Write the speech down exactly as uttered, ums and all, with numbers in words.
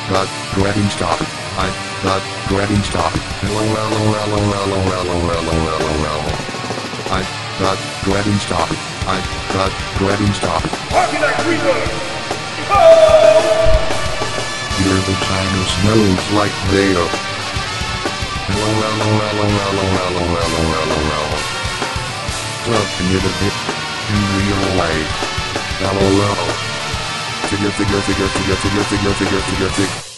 got grabbing stock. I got grabbing stock. Hello, hello, hello, hello, hello, hello, hello, hello. I got grabbing stock. I got grabbing stock. Arcanite Reaper! Oh! Here the China smells like Vader. Hello, hello, hello, hello, hello, hello, hello, hello. Talking it a bit in real life. Hello, hello. Figure, figure, figure, figure, figure, figure, figure, figure, figure.